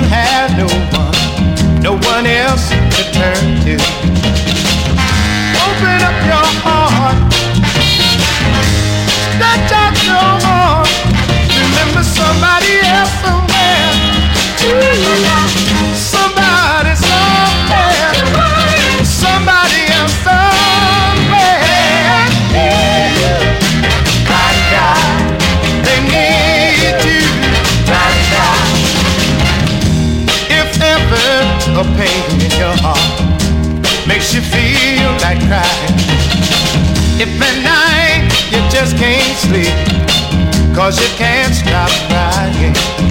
have no one else to turn to. Open up your heart, stretch out your arms, remember somebody else somewhere. Somebody somewhere, somebody else somewhere. They need you. If ever a pain in your heart makes you feel like crying, if at night you just can't sleep 'cause you can't stop crying,